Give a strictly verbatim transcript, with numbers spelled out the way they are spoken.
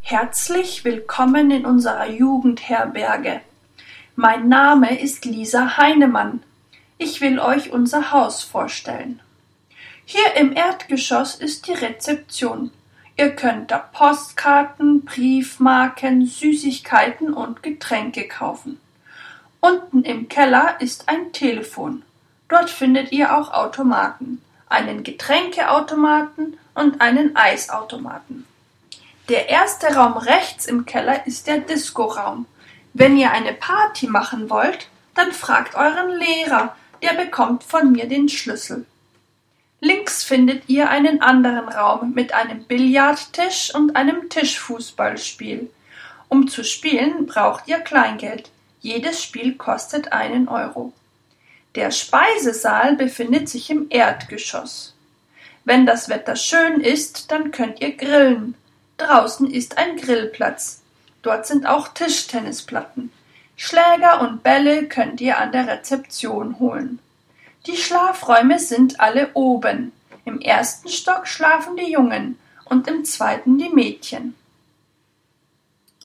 Herzlich willkommen in unserer Jugendherberge. Mein Name ist Lisa Heinemann. Ich will euch unser Haus vorstellen. Hier im Erdgeschoss ist die Rezeption. Ihr könnt da Postkarten, Briefmarken, Süßigkeiten und Getränke kaufen. Unten im Keller ist ein Telefon. Dort findet ihr auch Automaten, einen Getränkeautomaten und einen Eisautomaten. Der erste Raum rechts im Keller ist der Diskoraum. Wenn ihr eine Party machen wollt, dann fragt euren Lehrer, der bekommt von mir den Schlüssel. Links findet ihr einen anderen Raum mit einem Billardtisch und einem Tischfußballspiel. Um zu spielen, braucht ihr Kleingeld. Jedes Spiel kostet einen Euro. Der Speisesaal befindet sich im Erdgeschoss. Wenn das Wetter schön ist, dann könnt ihr grillen. Draußen ist ein Grillplatz. Dort sind auch Tischtennisplatten. Schläger und Bälle könnt ihr an der Rezeption holen. Die Schlafräume sind alle oben. Im ersten Stock schlafen die Jungen und im zweiten die Mädchen.